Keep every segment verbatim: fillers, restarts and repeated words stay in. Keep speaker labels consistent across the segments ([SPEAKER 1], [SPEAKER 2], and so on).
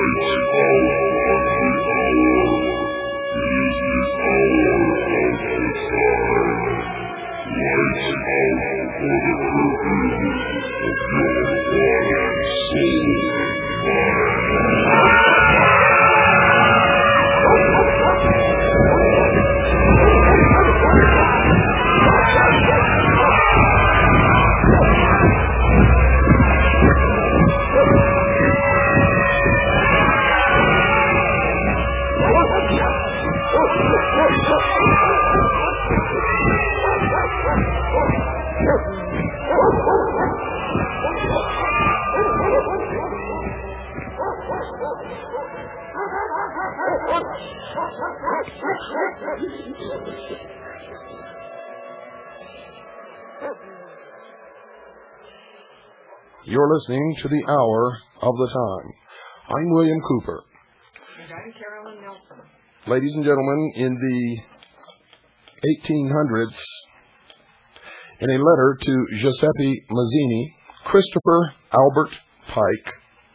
[SPEAKER 1] You're listening to the Hour of the Time. I'm William Cooper.
[SPEAKER 2] And I'm Carolyn Nelson.
[SPEAKER 1] Ladies and gentlemen, in the eighteen hundreds, in a letter to Giuseppe Mazzini, Christopher Albert Pike,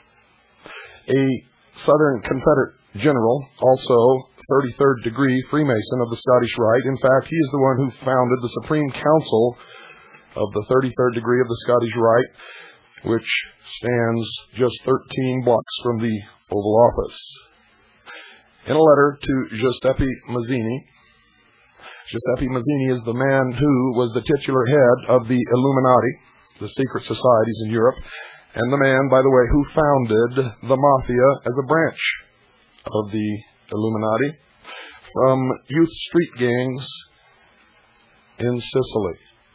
[SPEAKER 1] a Southern Confederate general, also thirty-third degree Freemason of the Scottish Rite. In fact, he is the one who founded the Supreme Council of the thirty-third degree of the Scottish Rite, which stands just thirteen blocks from the Oval Office. In a letter to Giuseppe Mazzini, Giuseppe Mazzini is the man who was the titular head of the Illuminati, the secret societies in Europe, and the man, by the way, who founded the Mafia as a branch of the Illuminati from youth street gangs in Sicily.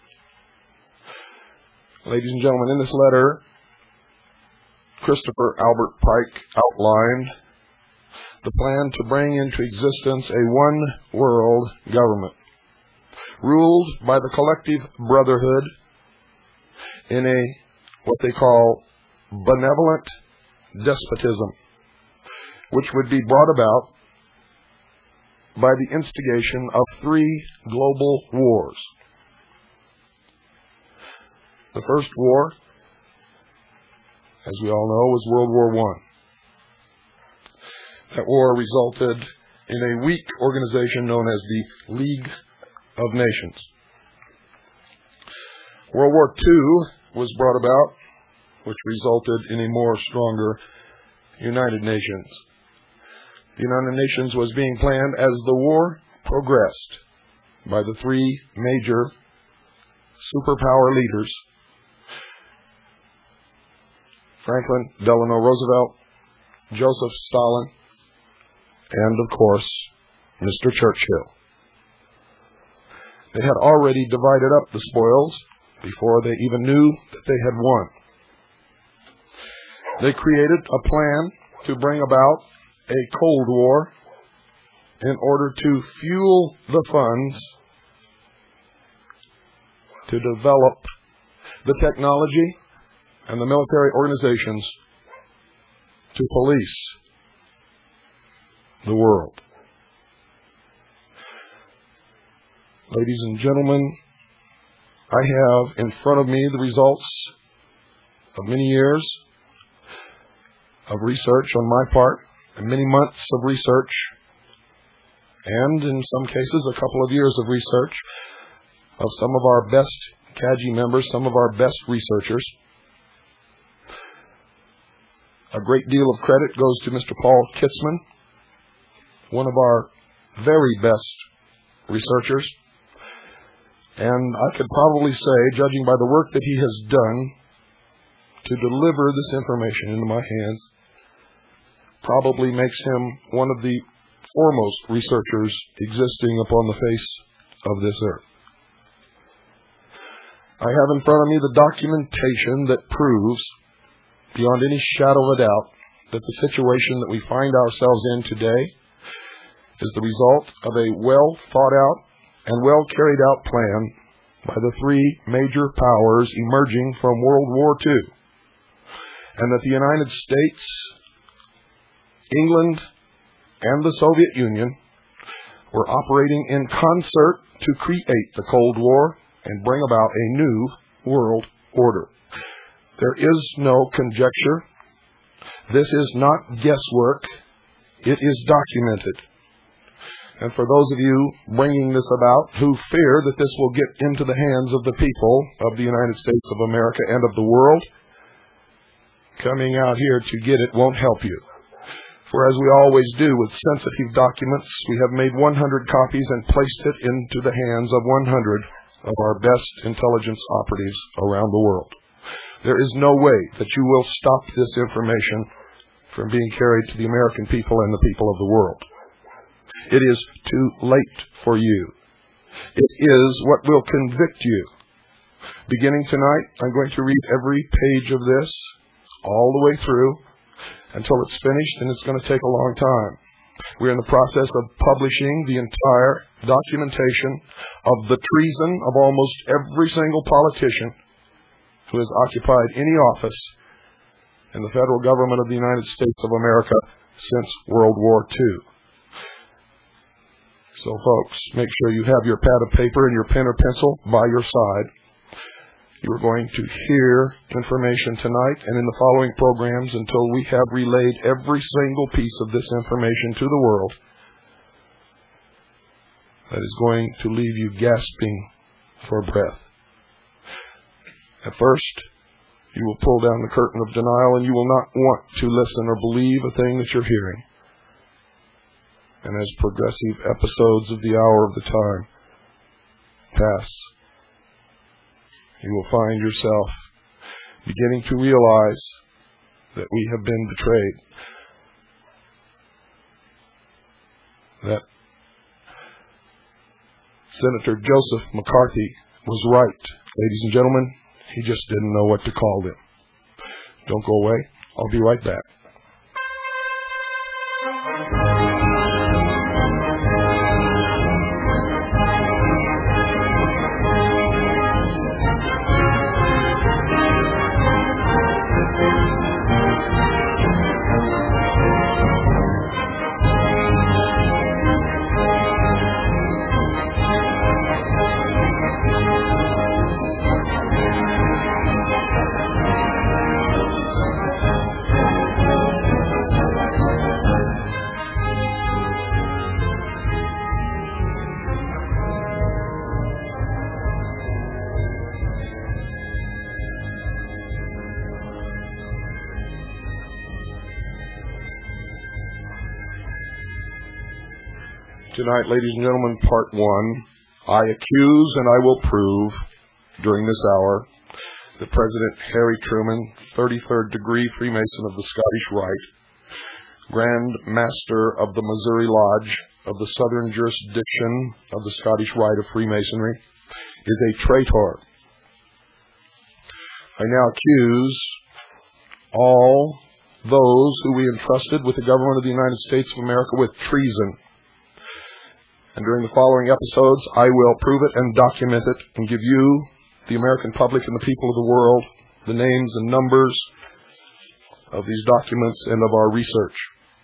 [SPEAKER 1] Ladies and gentlemen, in this letter, Christopher Albert Pike outlined the plan to bring into existence a one-world government, ruled by the collective brotherhood in a, what they call, benevolent despotism, which would be brought about by the instigation of three global wars. The first war, as we all know, was World War One. That war resulted in a weak organization known as the League of Nations. World War Two was brought about, which resulted in a more stronger United Nations. The United Nations was being planned as the war progressed by the three major superpower leaders, Franklin Delano Roosevelt, Joseph Stalin, and, of course, Mister Churchill. They had already divided up the spoils before they even knew that they had won. They created a plan to bring about a Cold War in order to fuel the funds to develop the technology and the military organizations to police the world. Ladies and gentlemen, I have in front of me the results of many years of research on my part, and many months of research, and in some cases a couple of years of research of some of our best C A G I members, some of our best researchers. A great deal of credit goes to Mister Paul Kitzman, one of our very best researchers. And I could probably say, judging by the work that he has done to deliver this information into my hands, probably makes him one of the foremost researchers existing upon the face of this earth. I have in front of me the documentation that proves, beyond any shadow of a doubt, that the situation that we find ourselves in today is the result of a well thought out and well carried out plan by the three major powers emerging from World War Two, and that the United States, England, and the Soviet Union were operating in concert to create the Cold War and bring about a new world order. There is no conjecture. This is not guesswork. It is documented. And for those of you bringing this about who fear that this will get into the hands of the people of the United States of America and of the world, coming out here to get it won't help you. For as we always do with sensitive documents, we have made one hundred copies and placed it into the hands of one hundred of our best intelligence operatives around the world. There is no way that you will stop this information from being carried to the American people and the people of the world. It is too late for you. It is what will convict you. Beginning tonight, I'm going to read every page of this all the way through until it's finished, and it's going to take a long time. We're in the process of publishing the entire documentation of the treason of almost every single politician who has occupied any office in the federal government of the United States of America since World War Two. So, folks, make sure you have your pad of paper and your pen or pencil by your side. You are going to hear information tonight and in the following programs until we have relayed every single piece of this information to the world that is going to leave you gasping for breath. At first, you will pull down the curtain of denial and you will not want to listen or believe a thing that you're hearing. And as progressive episodes of the hour of the time pass, you will find yourself beginning to realize that we have been betrayed. That Senator Joseph McCarthy was right. Ladies and gentlemen, he just didn't know what to call them. Don't go away. I'll be right back. Tonight, ladies and gentlemen, part one, I accuse and I will prove during this hour that President Harry Truman, thirty-third degree Freemason of the Scottish Rite, Grand Master of the Missouri Lodge of the Southern Jurisdiction of the Scottish Rite of Freemasonry, is a traitor. I now accuse all those who we entrusted with the government of the United States of America with treason. And during the following episodes, I will prove it and document it and give you, the American public and the people of the world, the names and numbers of these documents and of our research.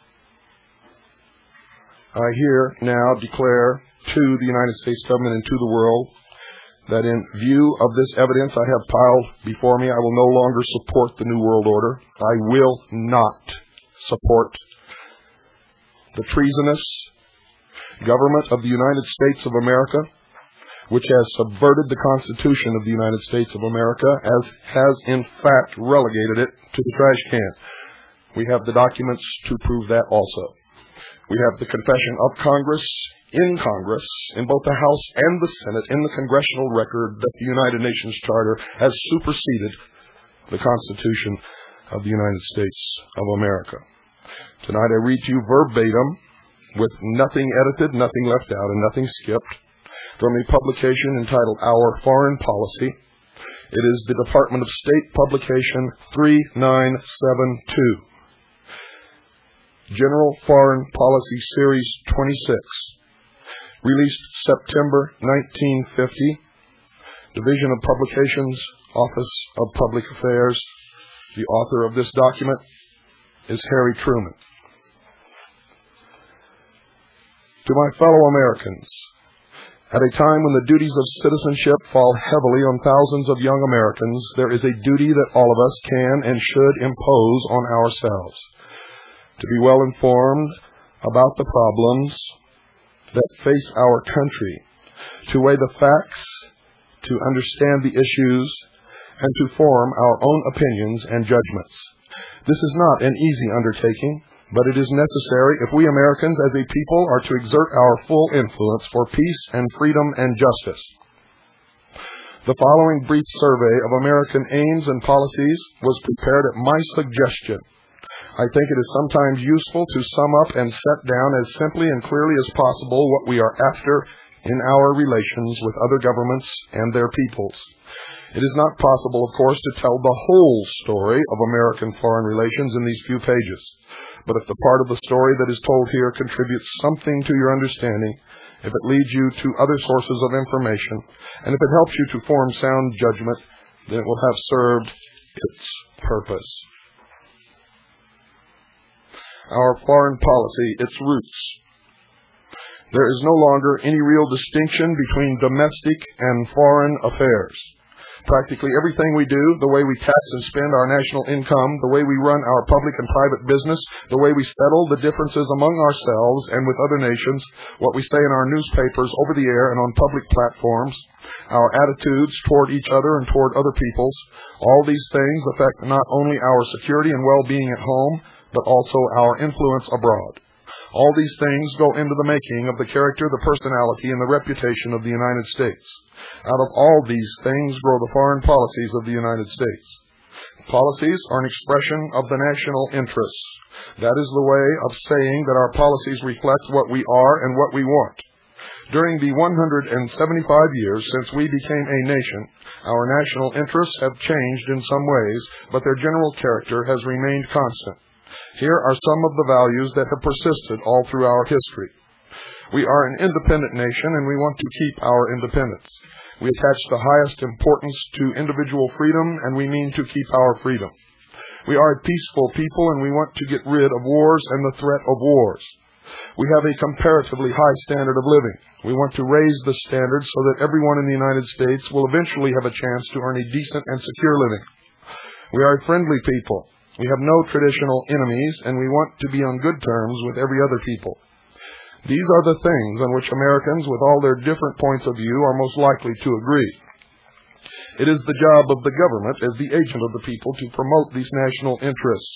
[SPEAKER 1] I here now declare to the United States government and to the world that in view of this evidence I have piled before me, I will no longer support the New World Order. I will not support the treasonous government of the United States of America, which has subverted the Constitution of the United States of America, as has in fact relegated it to the trash can. We have the documents to prove that also. We have the confession of Congress, in Congress, in both the House and the Senate, in the congressional record, that the United Nations Charter has superseded the Constitution of the United States of America. Tonight I read to you verbatim, with nothing edited, nothing left out, and nothing skipped, from a publication entitled Our Foreign Policy. It is the Department of State publication three nine seven two. General Foreign Policy Series twenty-six. Released September nineteen fifty. Division of Publications, Office of Public Affairs. The author of this document is Harry Truman. To my fellow Americans, at a time when the duties of citizenship fall heavily on thousands of young Americans, there is a duty that all of us can and should impose on ourselves. to be well informed about the problems that face our country, to weigh the facts, to understand the issues, and to form our own opinions and judgments. This is not an easy undertaking, but it is necessary if we Americans as a people are to exert our full influence for peace and freedom and justice. The following brief survey of American aims and policies was prepared at my suggestion. I think it is sometimes useful to sum up and set down as simply and clearly as possible what we are after in our relations with other governments and their peoples. It is not possible, of course, to tell the whole story of American foreign relations in these few pages. But if the part of the story that is told here contributes something to your understanding, if it leads you to other sources of information, and if it helps you to form sound judgment, then it will have served its purpose. Our foreign policy, its roots. There is no longer any real distinction between domestic and foreign affairs. Practically everything we do, the way we tax and spend our national income, the way we run our public and private business, the way we settle the differences among ourselves and with other nations, what we say in our newspapers, over the air and on public platforms, our attitudes toward each other and toward other peoples, all these things affect not only our security and well-being at home, but also our influence abroad. All these things go into the making of the character, the personality, and the reputation of the United States. Out of all these things grow the foreign policies of the United States. Policies are an expression of the national interests. That is the way of saying that our policies reflect what we are and what we want. During the one hundred seventy-five years since we became a nation, our national interests have changed in some ways, but their general character has remained constant. Here are some of the values that have persisted all through our history. We are an independent nation, and we want to keep our independence. We attach the highest importance to individual freedom, and we mean to keep our freedom. We are a peaceful people, and we want to get rid of wars and the threat of wars. We have a comparatively high standard of living. We want to raise the standard so that everyone in the United States will eventually have a chance to earn a decent and secure living. We are a friendly people. We have no traditional enemies, and we want to be on good terms with every other people. These are the things on which Americans, with all their different points of view, are most likely to agree. It is the job of the government, as the agent of the people, to promote these national interests.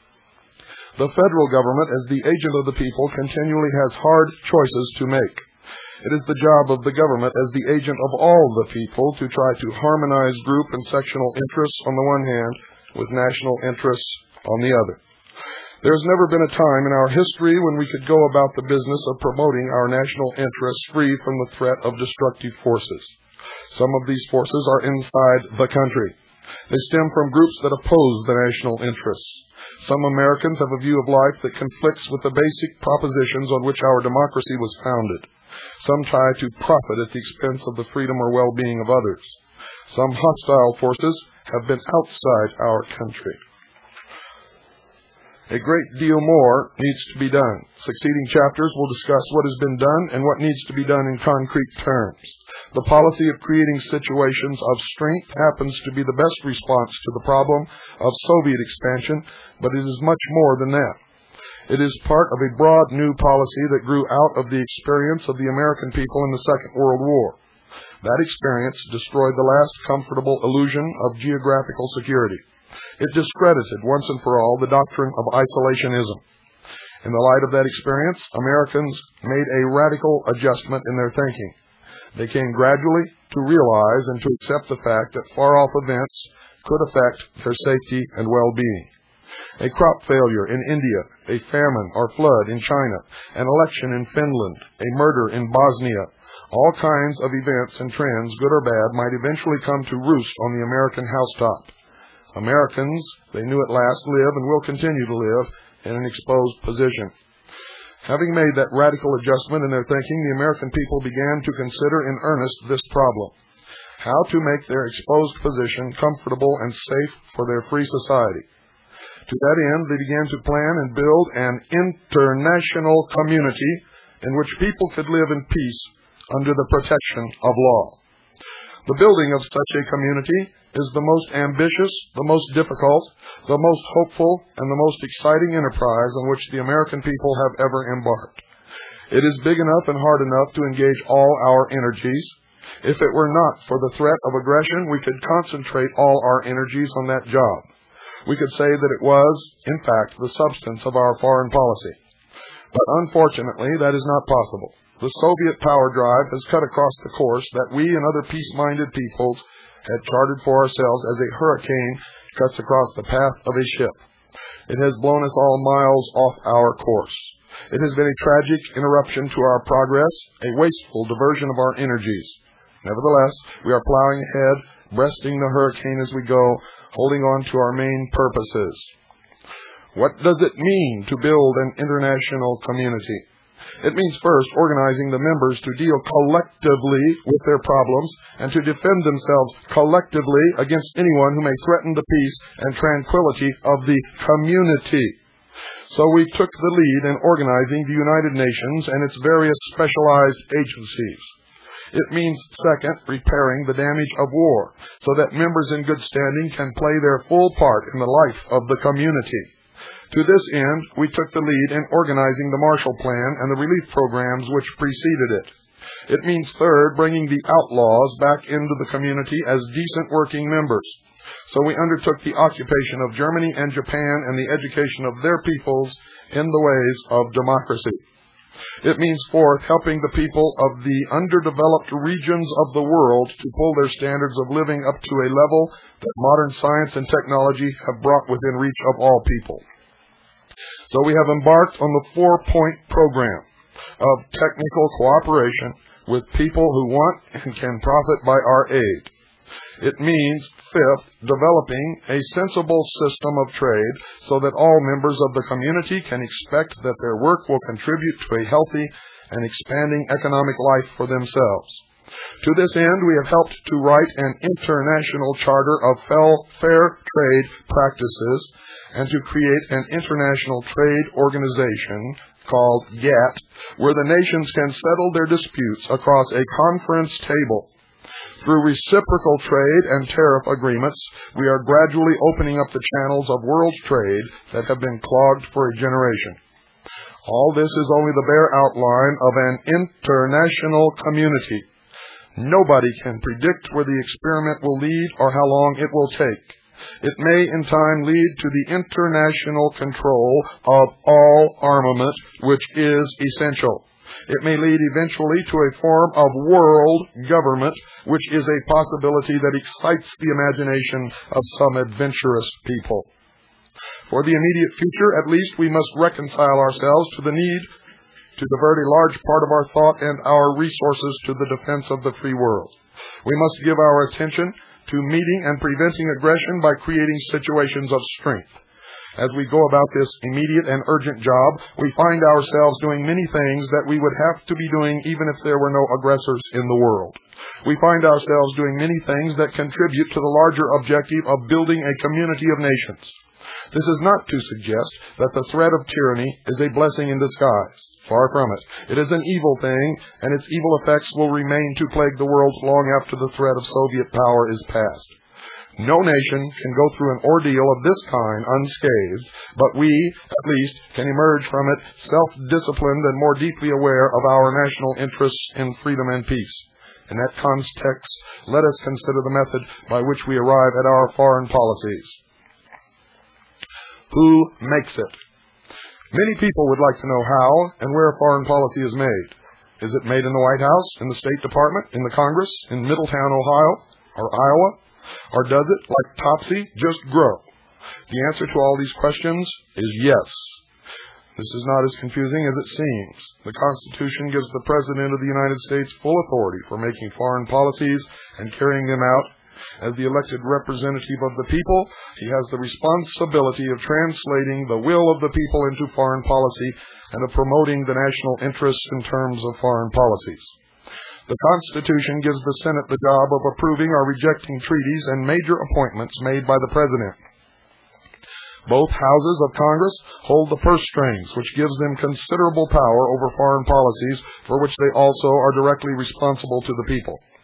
[SPEAKER 1] The federal government, as the agent of the people, continually has hard choices to make. It is the job of the government, as the agent of all the people, to try to harmonize group and sectional interests on the one hand, with national interests on the other. There has never been a time in our history when we could go about the business of promoting our national interests free from the threat of destructive forces. Some of these forces are inside the country. They stem from groups that oppose the national interests. Some Americans have a view of life that conflicts with the basic propositions on which our democracy was founded. Some try to profit at the expense of the freedom or well-being of others. Some hostile forces have been outside our country. A great deal more needs to be done. Succeeding chapters will discuss what has been done and what needs to be done in concrete terms. The policy of creating situations of strength happens to be the best response to the problem of Soviet expansion, but it is much more than that. It is part of a broad new policy that grew out of the experience of the American people in the Second World War. That experience destroyed the last comfortable illusion of geographical security. It discredited once and for all the doctrine of isolationism. In the light of that experience, Americans made a radical adjustment in their thinking. They came gradually to realize and to accept the fact that far-off events could affect their safety and well-being. A crop failure in India, a famine or flood in China, an election in Finland, a murder in Bosnia, all kinds of events and trends, good or bad, might eventually come to roost on the American housetop. Americans, they knew at last, live and will continue to live in an exposed position. Having made that radical adjustment in their thinking, the American people began to consider in earnest this problem: how to make their exposed position comfortable and safe for their free society. To that end, they began to plan and build an international community in which people could live in peace under the protection of law. The building of such a community is the most ambitious, the most difficult, the most hopeful, and the most exciting enterprise on which the American people have ever embarked. It is big enough and hard enough to engage all our energies. If it were not for the threat of aggression, we could concentrate all our energies on that job. We could say that it was, in fact, the substance of our foreign policy. But unfortunately, that is not possible. The Soviet power drive has cut across the course that we and other peace-minded peoples had charted for ourselves as a hurricane cuts across the path of a ship. It has blown us all miles off our course. It has been a tragic interruption to our progress, a wasteful diversion of our energies. Nevertheless, we are plowing ahead, breasting the hurricane as we go, holding on to our main purposes. What does it mean to build an international community? It means first organizing the members to deal collectively with their problems and to defend themselves collectively against anyone who may threaten the peace and tranquility of the community. So we took the lead in organizing the United Nations and its various specialized agencies. It means, second, repairing the damage of war so that members in good standing can play their full part in the life of the community. To this end, we took the lead in organizing the Marshall Plan and the relief programs which preceded it. It means, third, bringing the outlaws back into the community as decent working members. So we undertook the occupation of Germany and Japan and the education of their peoples in the ways of democracy. It means, fourth, helping the people of the underdeveloped regions of the world to pull their standards of living up to a level that modern science and technology have brought within reach of all people. So we have embarked on the four-point program of technical cooperation with people who want and can profit by our aid. It means, fifth, developing a sensible system of trade so that all members of the community can expect that their work will contribute to a healthy and expanding economic life for themselves. To this end, we have helped to write an international charter of fair trade practices and to create an international trade organization called GATT, where the nations can settle their disputes across a conference table. Through reciprocal trade and tariff agreements, we are gradually opening up the channels of world trade that have been clogged for a generation. All this is only the bare outline of an international community. Nobody can predict where the experiment will lead or how long it will take. It may in time lead to the international control of all armament, which is essential. It may lead eventually to a form of world government, which is a possibility that excites the imagination of some adventurous people. For the immediate future, at least, we must reconcile ourselves to the need to divert a large part of our thought and our resources to the defense of the free world. We must give our attention to meeting and preventing aggression by creating situations of strength. As we go about this immediate and urgent job, we find ourselves doing many things that we would have to be doing even if there were no aggressors in the world. We find ourselves doing many things that contribute to the larger objective of building a community of nations. This is not to suggest that the threat of tyranny is a blessing in disguise. Far from it. It is an evil thing, and its evil effects will remain to plague the world long after the threat of Soviet power is past. No nation can go through an ordeal of this kind unscathed, but we, at least, can emerge from it self-disciplined and more deeply aware of our national interests in freedom and peace. In that context, let us consider the method by which we arrive at our foreign policies. Who makes it? Many people would like to know how and where foreign policy is made. Is it made in the White House, in the State Department, in the Congress, in Middletown, Ohio, or Iowa? Or does it, like Topsy, just grow? The answer to all these questions is yes. This is not as confusing as it seems. The Constitution gives the President of the United States full authority for making foreign policies and carrying them out. As the elected representative of the people, he has the responsibility of translating the will of the people into foreign policy and of promoting the national interests in terms of foreign policies. The Constitution gives the Senate the job of approving or rejecting treaties and major appointments made by the President. Both houses of Congress hold the purse strings, which gives them considerable power over foreign policies for which they also are directly responsible to the people.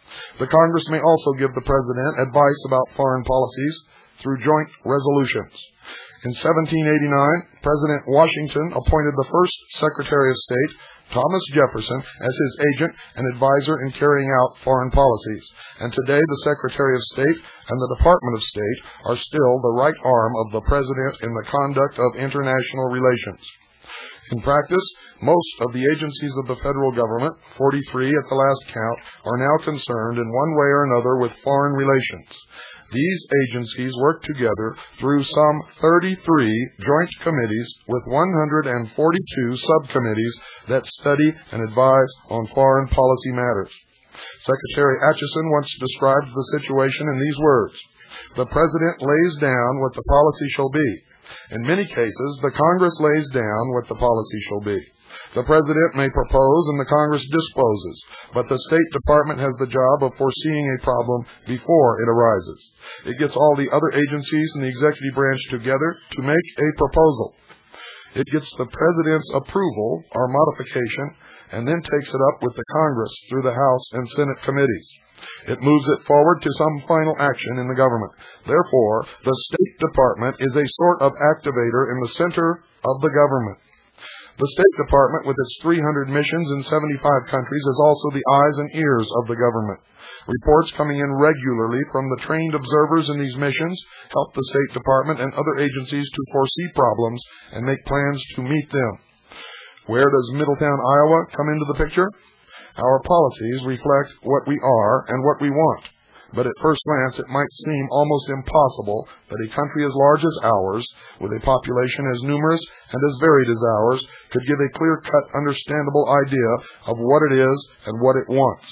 [SPEAKER 1] The Congress may also give the President advice about foreign policies through joint resolutions. In seventeen eighty-nine, President Washington appointed the first Secretary of State, Thomas Jefferson, as his agent and advisor in carrying out foreign policies. And today, the Secretary of State and the Department of State are still the right arm of the President in the conduct of international relations. In practice, most of the agencies of the federal government, forty-three at the last count, are now concerned in one way or another with foreign relations. These agencies work together through some thirty-three joint committees with one hundred forty-two subcommittees that study and advise on foreign policy matters. Secretary Acheson once described the situation in these words: "The President lays down what the policy shall be. In many cases, the Congress lays down what the policy shall be. The President may propose and the Congress disposes, but the State Department has the job of foreseeing a problem before it arises. It gets all the other agencies in the executive branch together to make a proposal. It gets the President's approval or modification and then takes it up with the Congress through the House and Senate committees. It moves it forward to some final action in the government. Therefore, the State Department is a sort of activator in the center of the government. The State Department, with its three hundred missions in seventy-five countries, is also the eyes and ears of the government. Reports coming in regularly from the trained observers in these missions help the State Department and other agencies to foresee problems and make plans to meet them. Where does Middletown, Iowa come into the picture? Our policies reflect what we are and what we want. But at first glance, it might seem almost impossible that a country as large as ours, with a population as numerous and as varied as ours, could give a clear-cut, understandable idea of what it is and what it wants.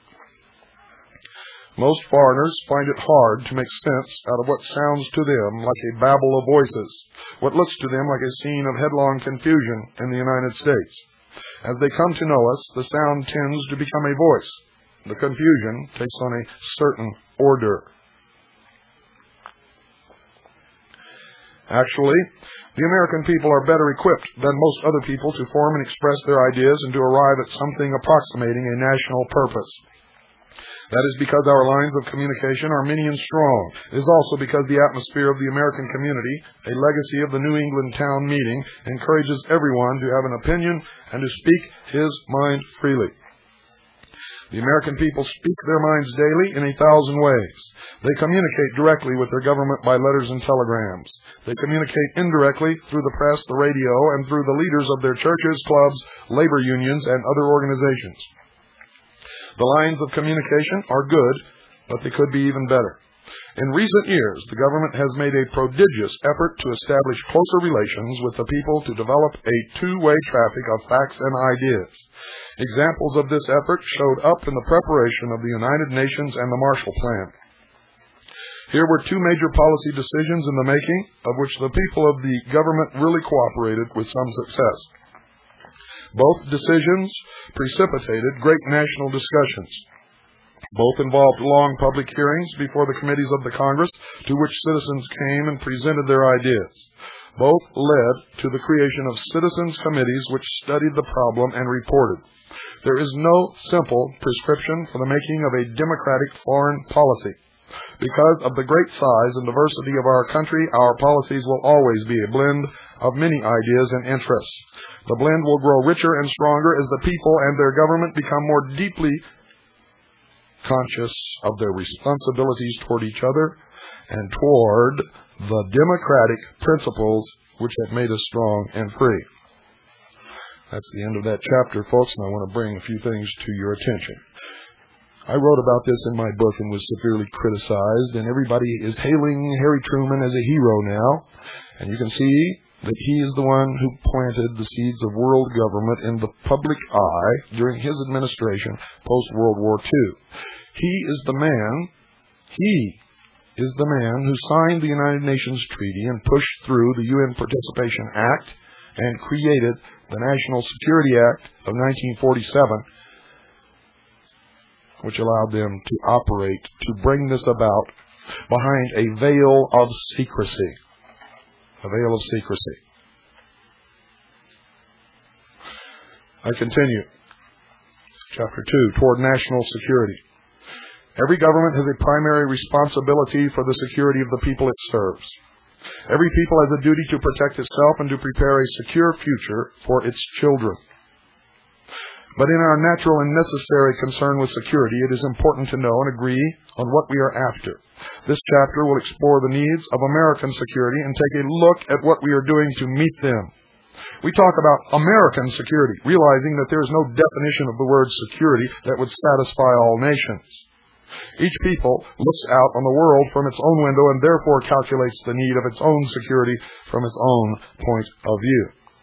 [SPEAKER 1] Most foreigners find it hard to make sense out of what sounds to them like a babble of voices, what looks to them like a scene of headlong confusion in the United States. As they come to know us, the sound tends to become a voice. The confusion takes on a certain order. Actually, the American people are better equipped than most other people to form and express their ideas and to arrive at something approximating a national purpose. That is because our lines of communication are many and strong. It is also because the atmosphere of the American community, a legacy of the New England town meeting, encourages everyone to have an opinion and to speak his mind freely. The American people speak their minds daily in a thousand ways. They communicate directly with their government by letters and telegrams. They communicate indirectly through the press, the radio, and through the leaders of their churches, clubs, labor unions, and other organizations. The lines of communication are good, but they could be even better. In recent years, the government has made a prodigious effort to establish closer relations with the people to develop a two-way traffic of facts and ideas. Examples of this effort showed up in the preparation of the United Nations and the Marshall Plan. Here were two major policy decisions in the making, of which the people of the government really cooperated with some success. Both decisions precipitated great national discussions. Both involved long public hearings before the committees of the Congress, to which citizens came and presented their ideas. Both led to the creation of citizens' committees which studied the problem and reported. There is no simple prescription for the making of a democratic foreign policy. Because of the great size and diversity of our country, our policies will always be a blend of many ideas and interests. The blend will grow richer and stronger as the people and their government become more deeply conscious of their responsibilities toward each other and toward the democratic principles which have made us strong and free. That's the end of that chapter, folks, and I want to bring a few things to your attention. I wrote about this in my book and was severely criticized, and everybody is hailing Harry Truman as a hero now. And you can see that he is the one who planted the seeds of world government in the public eye during his administration post-World War Two. He is the man, he is the man who signed the United Nations Treaty and pushed through the U N Participation Act and created the National Security Act of nineteen forty-seven, which allowed them to operate, to bring this about behind a veil of secrecy. A veil of secrecy. I continue. Chapter two, toward national security. Every government has a primary responsibility for the security of the people it serves. Every people has a duty to protect itself and to prepare a secure future for its children. But in our natural and necessary concern with security, it is important to know and agree on what we are after. This chapter will explore the needs of American security and take a look at what we are doing to meet them. We talk about American security, realizing that there is no definition of the word security that would satisfy all nations. Each people looks out on the world from its own window and therefore calculates the need of its own security from its own point of view.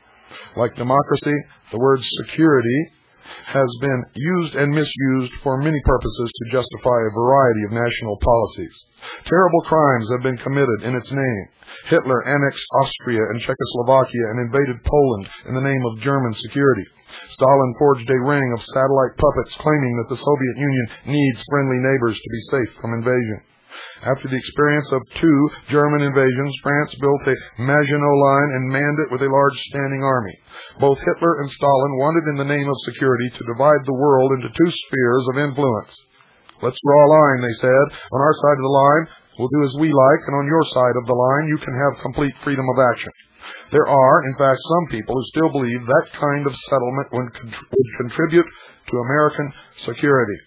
[SPEAKER 1] Like democracy, the word security has been used and misused for many purposes to justify a variety of national policies. Terrible crimes have been committed in its name. Hitler annexed Austria and Czechoslovakia and invaded Poland in the name of German security. Stalin forged a ring of satellite puppets claiming that the Soviet Union needs friendly neighbors to be safe from invasion. After the experience of two German invasions, France built a Maginot Line and manned it with a large standing army. Both Hitler and Stalin wanted in the name of security to divide the world into two spheres of influence. Let's draw a line, they said. On our side of the line, we'll do as we like, and on your side of the line, you can have complete freedom of action. There are, in fact, some people who still believe that kind of settlement would, contr- would contribute to American security.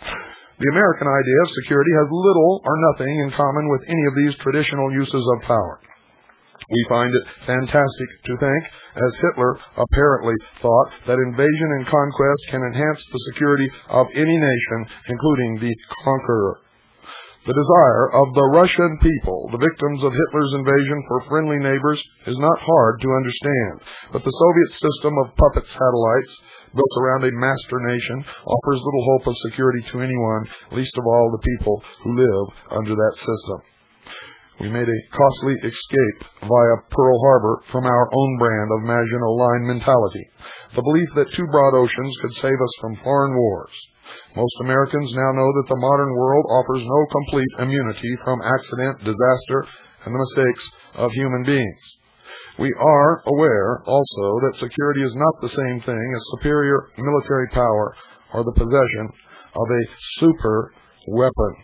[SPEAKER 1] The American idea of security has little or nothing in common with any of these traditional uses of power. We find it fantastic to think, as Hitler apparently thought, that invasion and conquest can enhance the security of any nation, including the conqueror. The desire of the Russian people, the victims of Hitler's invasion, for friendly neighbors is not hard to understand. But the Soviet system of puppet satellites, built around a master nation, offers little hope of security to anyone, least of all the people who live under that system. We made a costly escape via Pearl Harbor from our own brand of Maginot Line mentality, the belief that two broad oceans could save us from foreign wars. Most Americans now know that the modern world offers no complete immunity from accident, disaster, and the mistakes of human beings. We are aware also that security is not the same thing as superior military power or the possession of a super weapon.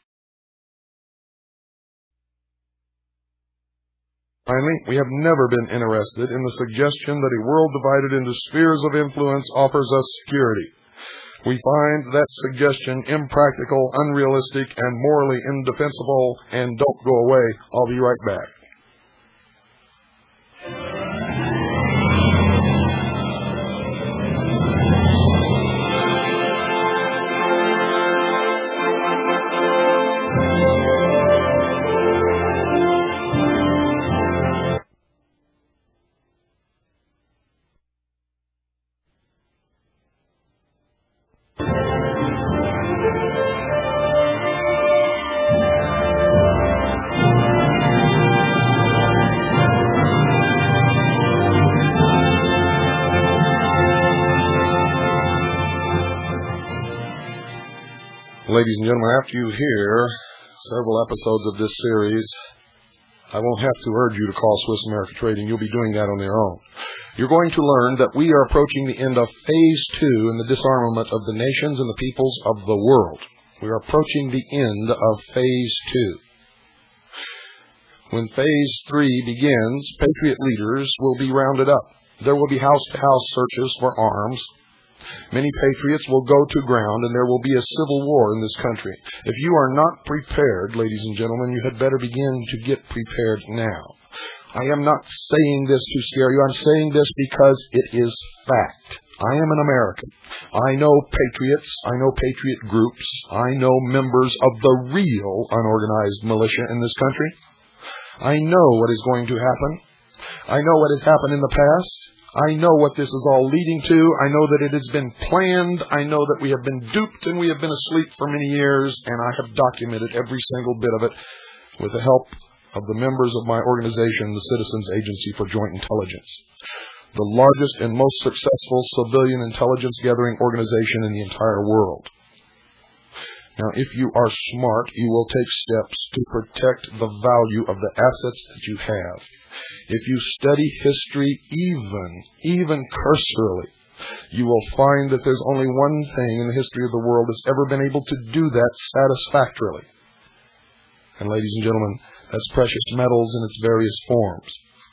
[SPEAKER 1] Finally, we have never been interested in the suggestion that a world divided into spheres of influence offers us security. We find that suggestion impractical, unrealistic, and morally indefensible. And don't go away. I'll be right back. Ladies and gentlemen, after you hear several episodes of this series, I won't have to urge you to call Swiss America Trading. You'll be doing that on your own. You're going to learn that we are approaching the end of Phase two in the disarmament of the nations and the peoples of the world. We are approaching the end of Phase two. When Phase three begins, Patriot leaders will be rounded up. There will be house-to-house searches for arms. Many patriots will go to ground, and there will be a civil war in this country. If you are not prepared, ladies and gentlemen, you had better begin to get prepared now. I am not saying this to scare you. I'm saying this because it is fact. I am an American. I know patriots. I know patriot groups. I know members of the real unorganized militia in this country. I know what is going to happen. I know what has happened in the past. I know what this is all leading to. I know that it has been planned. I know that we have been duped and we have been asleep for many years, and I have documented every single bit of it with the help of the members of my organization, the Citizens Agency for Joint Intelligence, the largest and most successful civilian intelligence gathering organization in the entire world. Now, if you are smart, you will take steps to protect the value of the assets that you have. If you study history even, even cursorily, You will find that there's only one thing in the history of the world that's ever been able to do that satisfactorily. And ladies and gentlemen, that's precious metals in its various forms.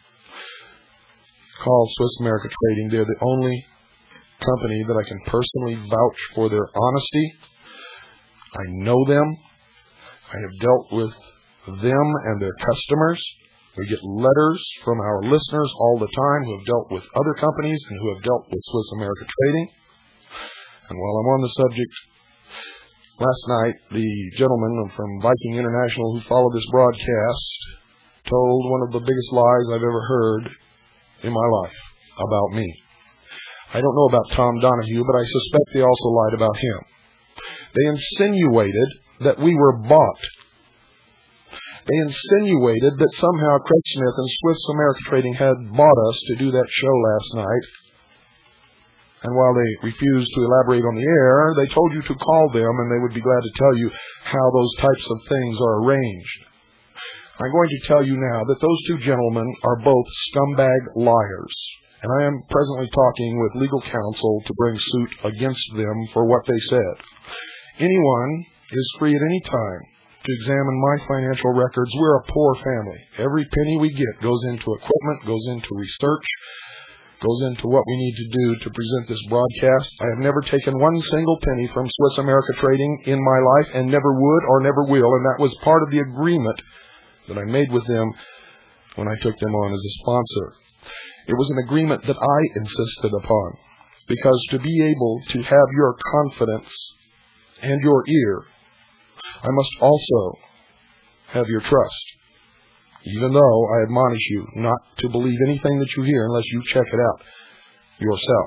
[SPEAKER 1] Call Swiss America Trading. They're the only company that I can personally vouch for their honesty. I know them. I have dealt with them and their customers. We get letters from our listeners all the time who have dealt with other companies and who have dealt with Swiss America Trading. And while I'm on the subject, last night the gentleman from Viking International who followed this broadcast told one of the biggest lies I've ever heard in my life about me. I don't know about Tom Donahue, but I suspect they also lied about him. They insinuated that we were bought. They insinuated that somehow Craig Smith and Swiss America Trading had bought us to do that show last night. And while they refused to elaborate on the air, they told you to call them and they would be glad to tell you how those types of things are arranged. I'm going to tell you now that those two gentlemen are both scumbag liars. And I am presently talking with legal counsel to bring suit against them for what they said. Anyone is free at any time to examine my financial records. We're a poor family. Every penny we get goes into equipment, goes into research, goes into what we need to do to present this broadcast. I have never taken one single penny from Swiss America Trading in my life and never would or never will, and that was part of the agreement that I made with them when I took them on as a sponsor. It was an agreement that I insisted upon, because to be able to have your confidence and your ear, I must also have your trust, even though I admonish you not to believe anything that you hear unless you check it out yourself.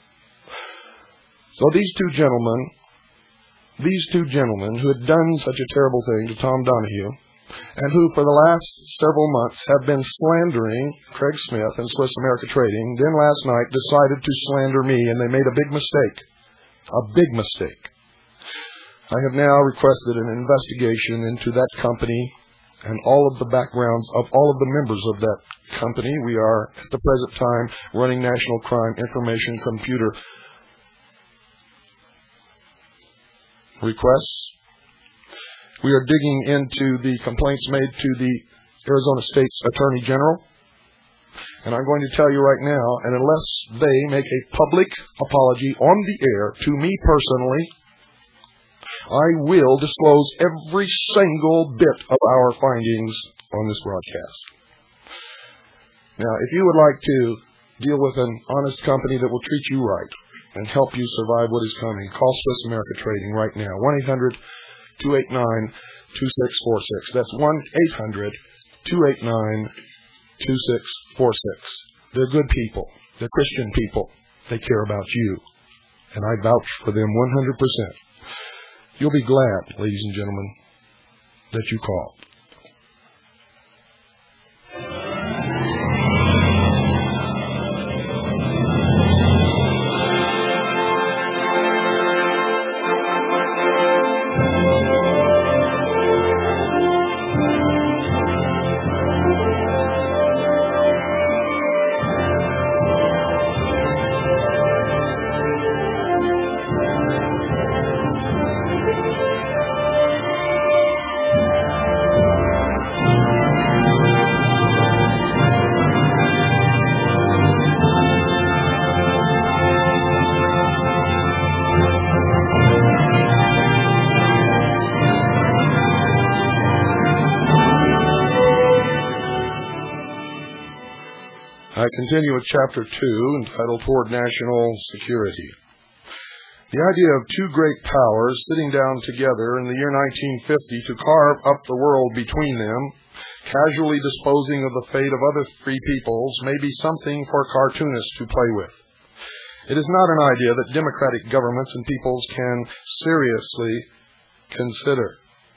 [SPEAKER 1] So these two gentlemen, these two gentlemen who had done such a terrible thing to Tom Donahue, and who for the last several months have been slandering Craig Smith and Swiss America Trading, then last night decided to slander me, and they made a big mistake. A big mistake. I have now requested an investigation into that company and all of the backgrounds of all of the members of that company. We are, at the present time, running National Crime Information Computer requests. We are digging into the complaints made to the Arizona State's Attorney General. And I'm going to tell you right now, and unless they make a public apology on the air to me personally, I will disclose every single bit of our findings on this broadcast. Now, if you would like to deal with an honest company that will treat you right and help you survive what is coming, call Swiss America Trading right now. one eight hundred two eight nine two six four six. That's one eight hundred two eight nine two six four six. They're good people. They're Christian people. They care about you. And I vouch for them one hundred percent. You'll be glad, ladies and gentlemen, that you called. I continue with Chapter two, entitled Toward National Security. The idea of two great powers sitting down together in the year nineteen fifty to carve up the world between them, casually disposing of the fate of other free peoples, may be something for cartoonists to play with. It is not an idea that democratic governments and peoples can seriously consider.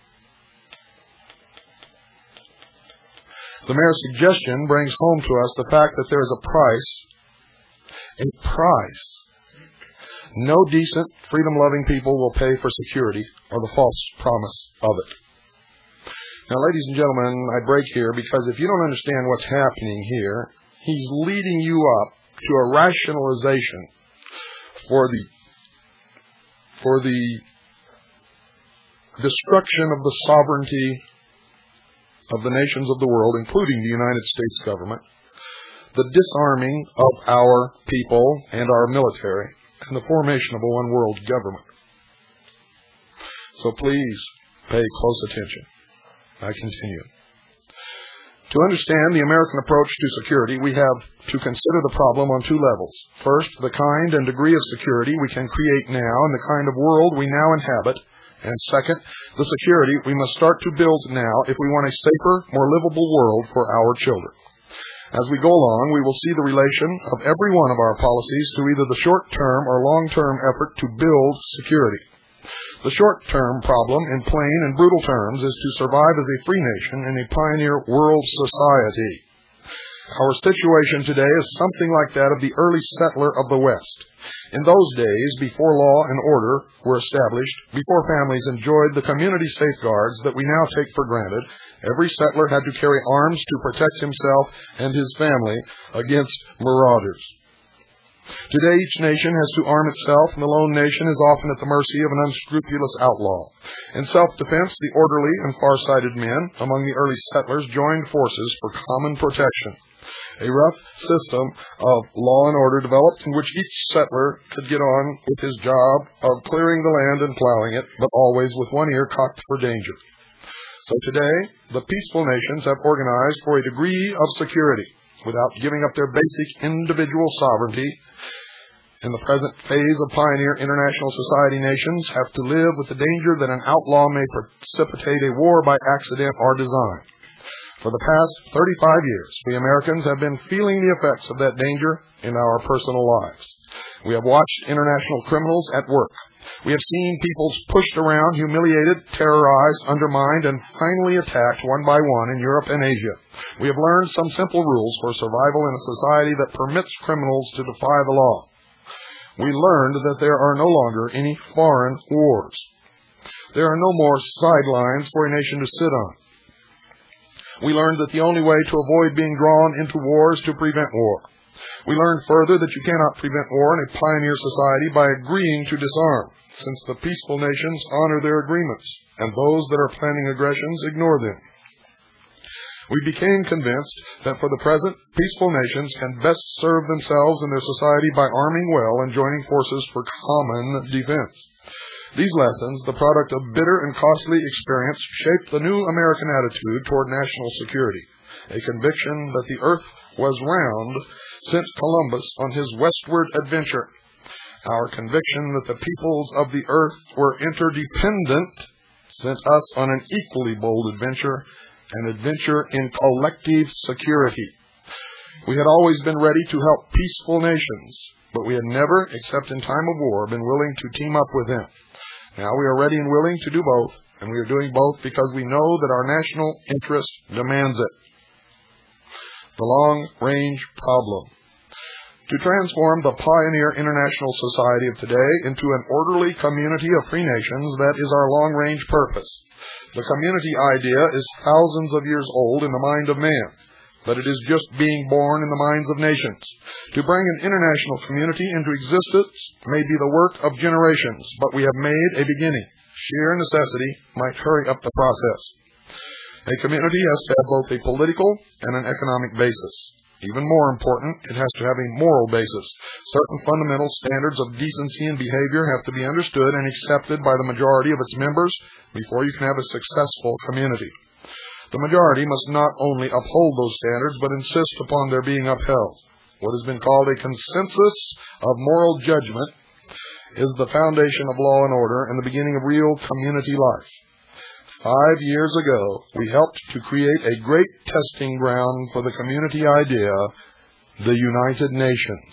[SPEAKER 1] The mere suggestion brings home to us the fact that there is a price, a price, no decent, freedom-loving people will pay for security or the false promise of it. Now, ladies and gentlemen, I break here because if you don't understand what's happening here, he's leading you up to a rationalization for the for the destruction of the sovereignty of the nations of the world, including the United States government, the disarming of our people and our military, and the formation of a one world government. So please pay close attention. I continue. To understand the American approach to security, we have to consider the problem on two levels. First, the kind and degree of security we can create now and the kind of world we now inhabit. And second, the security we must start to build now if we want a safer, more livable world for our children. As we go along, we will see the relation of every one of our policies to either the short-term or long-term effort to build security. The short-term problem, in plain and brutal terms, is to survive as a free nation in a pioneer world society. Our situation today is something like that of the early settler of the West. In those days, before law and order were established, before families enjoyed the community safeguards that we now take for granted, every settler had to carry arms to protect himself and his family against marauders. Today, each nation has to arm itself, and the lone nation is often at the mercy of an unscrupulous outlaw. In self-defense, the orderly and far-sighted men among the early settlers joined forces for common protection. A rough system of law and order developed in which each settler could get on with his job of clearing the land and plowing it, but always with one ear cocked for danger. So today, the peaceful nations have organized for a degree of security without giving up their basic individual sovereignty. In the present phase of pioneer international society, nations have to live with the danger that an outlaw may precipitate a war by accident or design. For the past thirty-five years, we Americans have been feeling the effects of that danger in our personal lives. We have watched international criminals at work. We have seen peoples pushed around, humiliated, terrorized, undermined, and finally attacked one by one in Europe and Asia. We have learned some simple rules for survival in a society that permits criminals to defy the law. We learned that there are no longer any foreign wars. There are no more sidelines for a nation to sit on. We learned that the only way to avoid being drawn into war is to prevent war. We learned further that you cannot prevent war in a pioneer society by agreeing to disarm, since the peaceful nations honor their agreements, and those that are planning aggressions ignore them. We became convinced that for the present, peaceful nations can best serve themselves and their society by arming well and joining forces for common defense. These lessons, the product of bitter and costly experience, shaped the new American attitude toward national security, a conviction that the earth was round sent Columbus on his westward adventure. Our conviction that the peoples of the earth were interdependent sent us on an equally bold adventure, an adventure in collective security. We had always been ready to help peaceful nations, but we had never, except in time of war, been willing to team up with them. Now we are ready and willing to do both, and we are doing both because we know that our national interest demands it. The long-range problem. To transform the pioneer international society of today into an orderly community of free nations, that is our long-range purpose. The community idea is thousands of years old in the mind of man, but it is just being born in the minds of nations. To bring an international community into existence may be the work of generations, but we have made a beginning. Sheer necessity might hurry up the process. A community has to have both a political and an economic basis. Even more important, it has to have a moral basis. Certain fundamental standards of decency and behavior have to be understood and accepted by the majority of its members before you can have a successful community. The majority must not only uphold those standards, but insist upon their being upheld. What has been called a consensus of moral judgment is the foundation of law and order and the beginning of real community life. Five years ago, we helped to create a great testing ground for the community idea, the United Nations.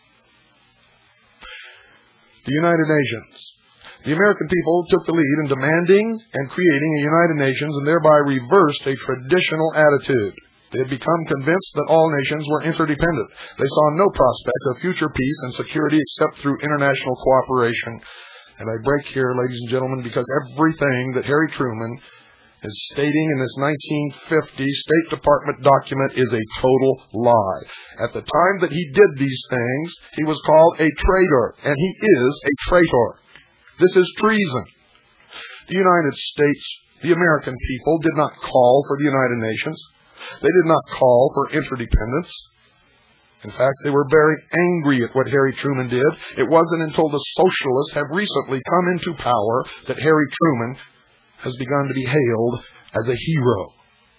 [SPEAKER 1] The United Nations. The American people took the lead in demanding and creating a United Nations and thereby reversed a traditional attitude. They had become convinced that all nations were interdependent. They saw no prospect of future peace and security except through international cooperation. And I break here, ladies and gentlemen, because everything that Harry Truman his stating in this nineteen fifty State Department document is a total lie. At the time that he did these things, he was called a traitor, and he is a traitor. This is treason. The United States, the American people, did not call for the United Nations. They did not call for interdependence. In fact, they were very angry at what Harry Truman did. It wasn't until the socialists have recently come into power that Harry Truman has begun to be hailed as a hero.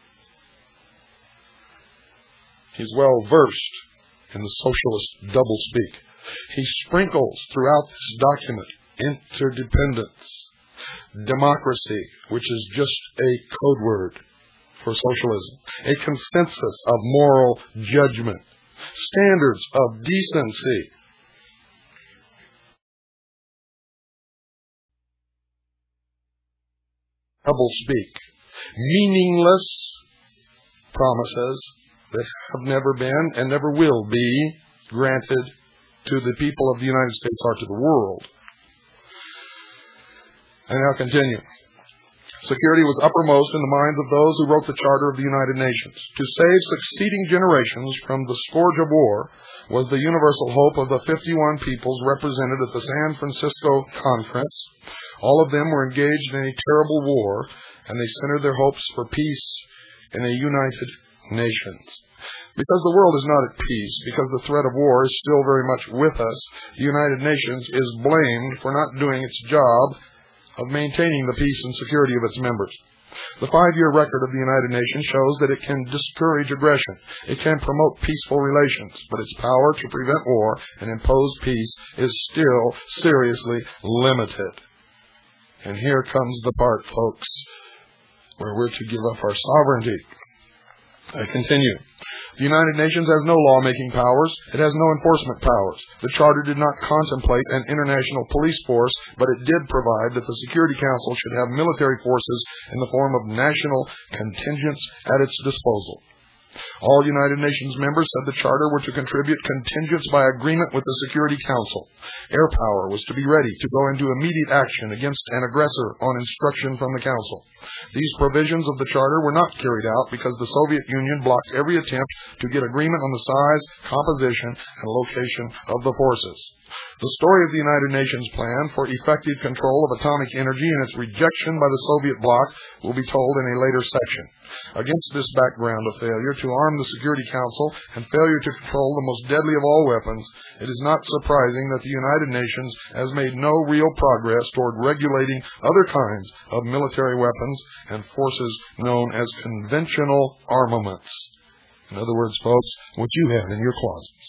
[SPEAKER 1] He's well versed in the socialist doublespeak. He sprinkles throughout this document interdependence, democracy, which is just a code word for socialism, a consensus of moral judgment, standards of decency. Doublespeak, meaningless promises that have never been and never will be granted to the people of the United States or to the world. I now continue. Security was uppermost in the minds of those who wrote the Charter of the United Nations. To save succeeding generations from the scourge of war was the universal hope of the fifty-one peoples represented at the San Francisco Conference. All of them were engaged in a terrible war, and they centered their hopes for peace in a united nations. Because the world is not at peace, because the threat of war is still very much with us, the United Nations is blamed for not doing its job of maintaining the peace and security of its members. The five-year record of the United Nations shows that it can discourage aggression. It can promote peaceful relations, but its power to prevent war and impose peace is still seriously limited. And here comes the part, folks, where we're to give up our sovereignty. I continue. The United Nations has no lawmaking powers. It has no enforcement powers. The Charter did not contemplate an international police force, but it did provide that the Security Council should have military forces in the form of national contingents at its disposal. All United Nations members said the Charter were to contribute contingents by agreement with the Security Council. Air power was to be ready to go into immediate action against an aggressor on instruction from the Council. These provisions of the Charter were not carried out because the Soviet Union blocked every attempt to get agreement on the size, composition, and location of the forces. The story of the United Nations plan for effective control of atomic energy and its rejection by the Soviet bloc will be told in a later section. Against this background of failure to arm the Security Council and failure to control the most deadly of all weapons, it is not surprising that the United Nations has made no real progress toward regulating other kinds of military weapons and forces known as conventional armaments. In other words, folks, what you have in your closets.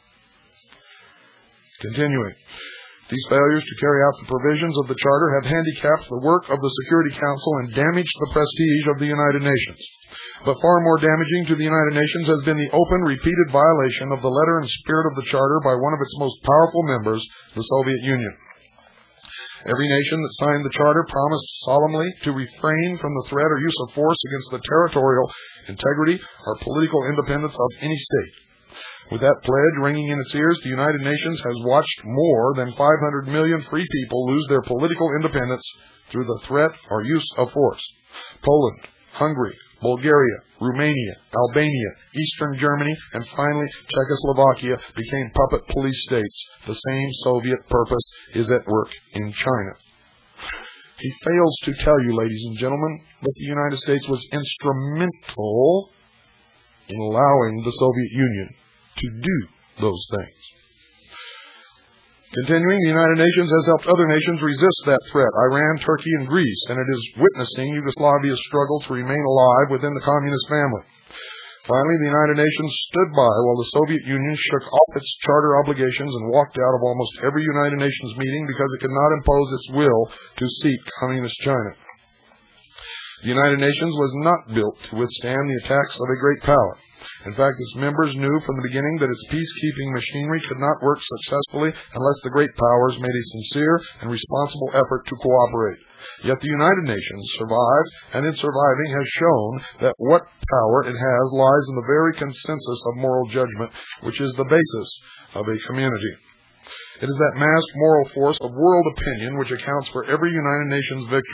[SPEAKER 1] Continuing. These failures to carry out the provisions of the Charter have handicapped the work of the Security Council and damaged the prestige of the United Nations. But far more damaging to the United Nations has been the open, repeated violation of the letter and spirit of the Charter by one of its most powerful members, the Soviet Union. Every nation that signed the Charter promised solemnly to refrain from the threat or use of force against the territorial integrity or political independence of any state. With that pledge ringing in its ears, the United Nations has watched more than five hundred million free people lose their political independence through the threat or use of force. Poland, Hungary, Bulgaria, Romania, Albania, Eastern Germany, and finally Czechoslovakia became puppet police states. The same Soviet purpose is at work in China. He fails to tell you, ladies and gentlemen, that the United States was instrumental in allowing the Soviet Union to do those things. Continuing, the United Nations has helped other nations resist that threat, Iran, Turkey, and Greece, and it is witnessing Yugoslavia's struggle to remain alive within the communist family. Finally, the United Nations stood by while the Soviet Union shook off its charter obligations and walked out of almost every United Nations meeting because it could not impose its will to seat communist China. The United Nations was not built to withstand the attacks of a great power. In fact, its members knew from the beginning that its peacekeeping machinery could not work successfully unless the great powers made a sincere and responsible effort to cooperate. Yet the United Nations survives, and in surviving has shown that what power it has lies in the very consensus of moral judgment, which is the basis of a community. It is that massed moral force of world opinion which accounts for every United Nations victory.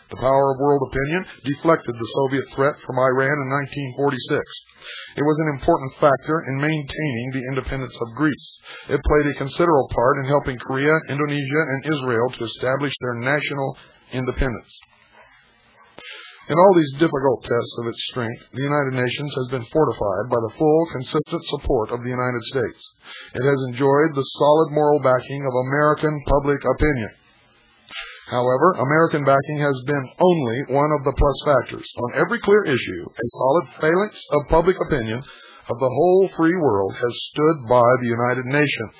[SPEAKER 1] The power of world opinion deflected the Soviet threat from Iran in nineteen forty-six. It was an important factor in maintaining the independence of Greece. It played a considerable part in helping Korea, Indonesia, and Israel to establish their national independence. In all these difficult tests of its strength, the United Nations has been fortified by the full, consistent support of the United States. It has enjoyed the solid moral backing of American public opinion. However, American backing has been only one of the plus factors. On every clear issue, a solid phalanx of public opinion of the whole free world has stood by the United Nations.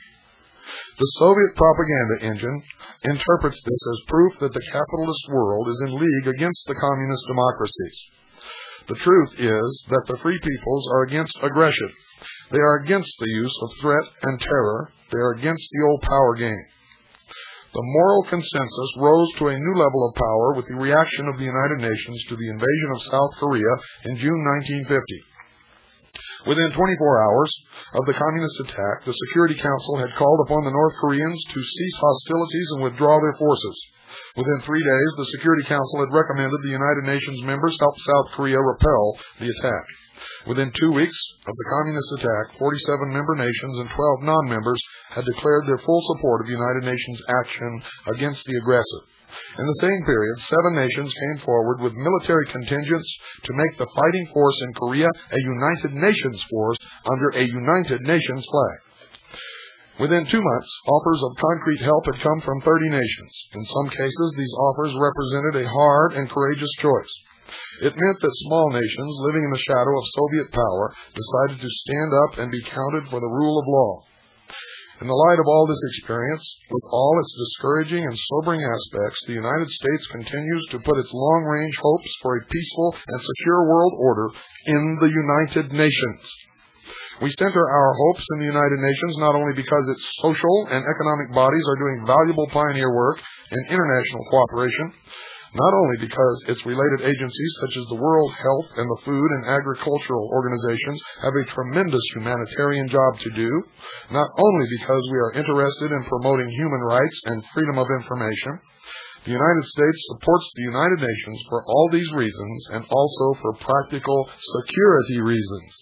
[SPEAKER 1] The Soviet propaganda engine interprets this as proof that the capitalist world is in league against the communist democracies. The truth is that the free peoples are against aggression. They are against the use of threat and terror. They are against the old power game. The moral consensus rose to a new level of power with the reaction of the United Nations to the invasion of South Korea in June nineteen fifty. Within twenty-four hours of the communist attack, the Security Council had called upon the North Koreans to cease hostilities and withdraw their forces. Within three days, the Security Council had recommended the United Nations members help South Korea repel the attack. Within two weeks of the communist attack, forty-seven member nations and twelve non-members had declared their full support of United Nations action against the aggressor. In the same period, seven nations came forward with military contingents to make the fighting force in Korea a United Nations force under a United Nations flag. Within two months, offers of concrete help had come from thirty nations. In some cases, these offers represented a hard and courageous choice. It meant that small nations living in the shadow of Soviet power decided to stand up and be counted for the rule of law. In the light of all this experience, with all its discouraging and sobering aspects, the United States continues to put its long-range hopes for a peaceful and secure world order in the United Nations. We center our hopes in the United Nations not only because its social and economic bodies are doing valuable pioneer work in international cooperation, not only because its related agencies such as the World Health and the Food and Agricultural Organizations have a tremendous humanitarian job to do, not only because we are interested in promoting human rights and freedom of information. The United States supports the United Nations for all these reasons and also for practical security reasons.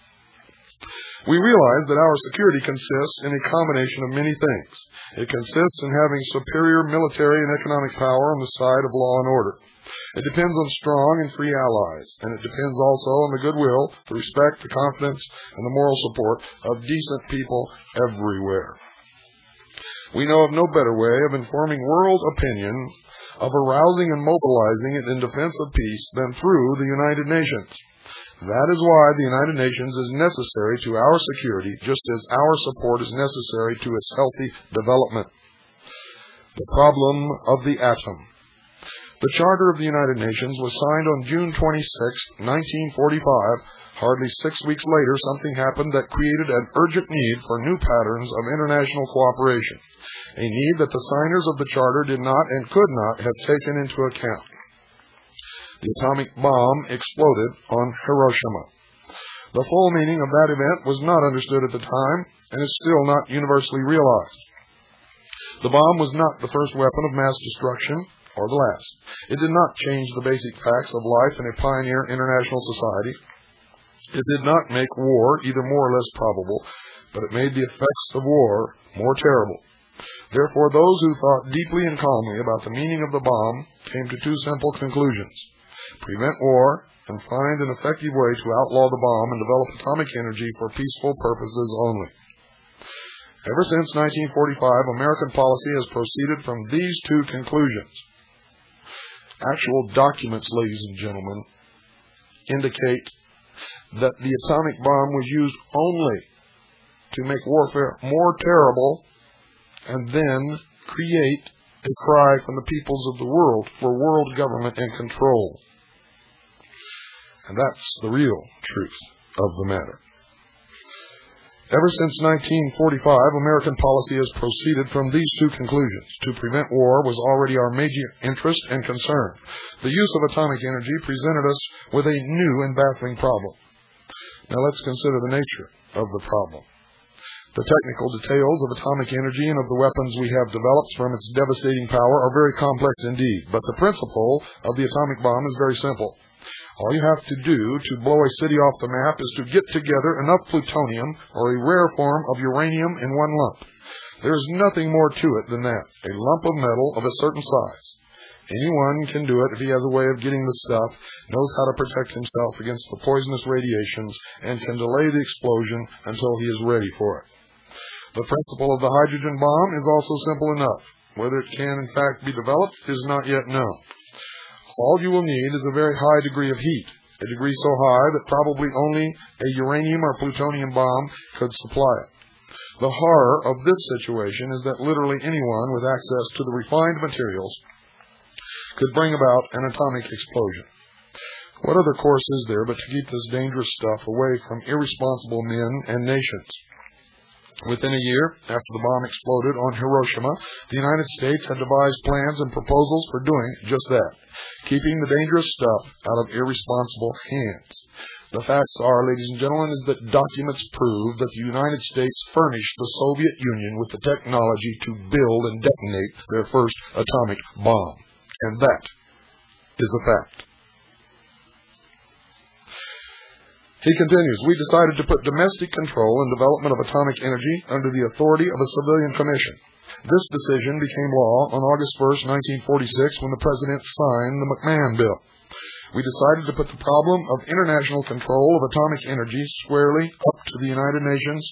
[SPEAKER 1] We realize that our security consists in a combination of many things. It consists in having superior military and economic power on the side of law and order. It depends on strong and free allies, and it depends also on the goodwill, the respect, the confidence, and the moral support of decent people everywhere. We know of no better way of informing world opinion, of arousing and mobilizing it in defense of peace than through the United Nations. That is why the United Nations is necessary to our security, just as our support is necessary to its healthy development. The problem of the atom. The Charter of the United Nations was signed on June twenty-sixth, nineteen forty-five. Hardly six weeks later, something happened that created an urgent need for new patterns of international cooperation, a need that the signers of the Charter did not and could not have taken into account. The atomic bomb exploded on Hiroshima. The full meaning of that event was not understood at the time and is still not universally realized. The bomb was not the first weapon of mass destruction or the last. It did not change the basic facts of life in a pioneer international society. It did not make war either more or less probable, but it made the effects of war more terrible. Therefore, those who thought deeply and calmly about the meaning of the bomb came to two simple conclusions: prevent war, and find an effective way to outlaw the bomb and develop atomic energy for peaceful purposes only. Ever since nineteen forty-five, American policy has proceeded from these two conclusions. Actual documents, ladies and gentlemen, indicate that the atomic bomb was used only to make warfare more terrible and then create a cry from the peoples of the world for world government and control. And that's the real truth of the matter. Ever since nineteen forty-five, American policy has proceeded from these two conclusions. To prevent war was already our major interest and concern. The use of atomic energy presented us with a new and baffling problem. Now let's consider the nature of the problem. The technical details of atomic energy and of the weapons we have developed from its devastating power are very complex indeed, but the principle of the atomic bomb is very simple. All you have to do to blow a city off the map is to get together enough plutonium or a rare form of uranium in one lump. There is nothing more to it than that, a lump of metal of a certain size. Anyone can do it if he has a way of getting the stuff, knows how to protect himself against the poisonous radiations, and can delay the explosion until he is ready for it. The principle of the hydrogen bomb is also simple enough. Whether it can in fact be developed is not yet known. All you will need is a very high degree of heat, a degree so high that probably only a uranium or plutonium bomb could supply it. The horror of this situation is that literally anyone with access to the refined materials could bring about an atomic explosion. What other course is there but to keep this dangerous stuff away from irresponsible men and nations? Within a year after the bomb exploded on Hiroshima, the United States had devised plans and proposals for doing just that, keeping the dangerous stuff out of irresponsible hands. The facts are, ladies and gentlemen, is that documents prove that the United States furnished the Soviet Union with the technology to build and detonate their first atomic bomb. And that is a fact. He continues, we decided to put domestic control and development of atomic energy under the authority of a civilian commission. This decision became law on August first, nineteen forty-six, when the President signed the McMahon Bill. We decided to put the problem of international control of atomic energy squarely up to the United Nations.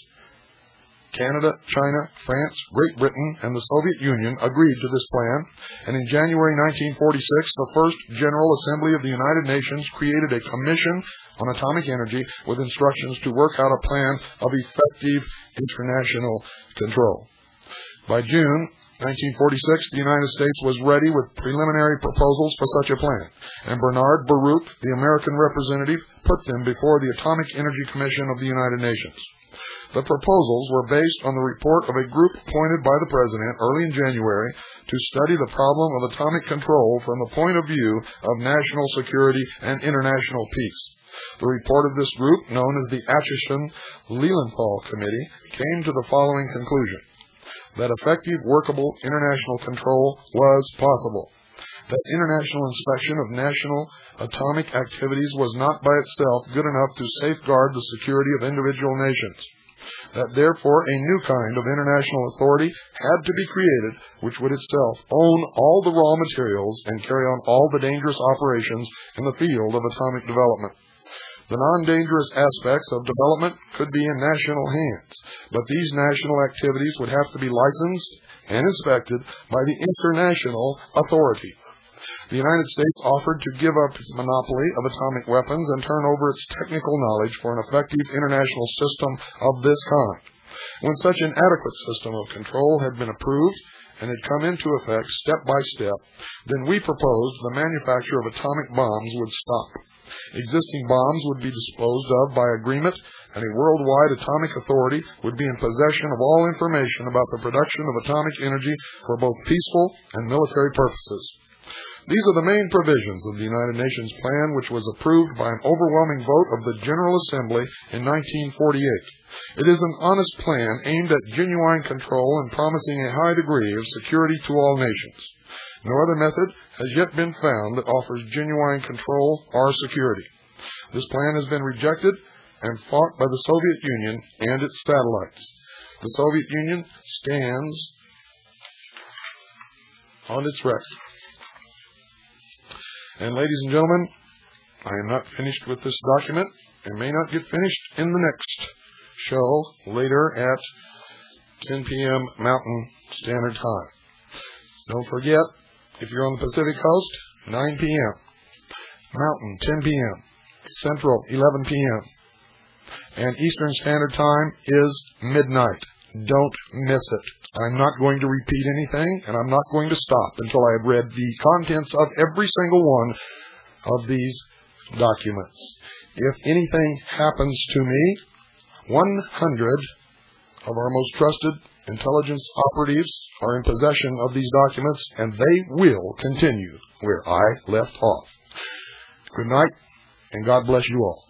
[SPEAKER 1] Canada, China, France, Great Britain, and the Soviet Union agreed to this plan, and in January nineteen forty-six, the First General Assembly of the United Nations created a commission on atomic energy with instructions to work out a plan of effective international control. By June nineteen forty-six, the United States was ready with preliminary proposals for such a plan, and Bernard Baruch, the American representative, put them before the Atomic Energy Commission of the United Nations. The proposals were based on the report of a group appointed by the President early in January to study the problem of atomic control from the point of view of national security and international peace. The report of this group, known as the Acheson-Lilienthal Committee, came to the following conclusion: that effective, workable international control was possible, that international inspection of national atomic activities was not by itself good enough to safeguard the security of individual nations, that therefore a new kind of international authority had to be created which would itself own all the raw materials and carry on all the dangerous operations in the field of atomic development. The non-dangerous aspects of development could be in national hands, but these national activities would have to be licensed and inspected by the international authority. The United States offered to give up its monopoly of atomic weapons and turn over its technical knowledge for an effective international system of this kind. When such an adequate system of control had been approved and had come into effect step by step, then we proposed the manufacture of atomic bombs would stop. Existing bombs would be disposed of by agreement, and a worldwide atomic authority would be in possession of all information about the production of atomic energy for both peaceful and military purposes. These are the main provisions of the United Nations plan, which was approved by an overwhelming vote of the General Assembly in nineteen forty-eight. It is an honest plan aimed at genuine control and promising a high degree of security to all nations. No other method has yet been found that offers genuine control or security. This plan has been rejected and fought by the Soviet Union and its satellites. The Soviet Union stands on its record. And ladies and gentlemen, I am not finished with this document and may not get finished in the next show later at ten p.m. Mountain Standard Time. Don't forget, if you're on the Pacific Coast, nine p.m. Mountain, ten p.m. Central, eleven p.m. And Eastern Standard Time is midnight. Don't miss it. I'm not going to repeat anything, and I'm not going to stop until I have read the contents of every single one of these documents. If anything happens to me, one hundred of our most trusted intelligence operatives are in possession of these documents, and they will continue where I left off. Good night, and God bless you all.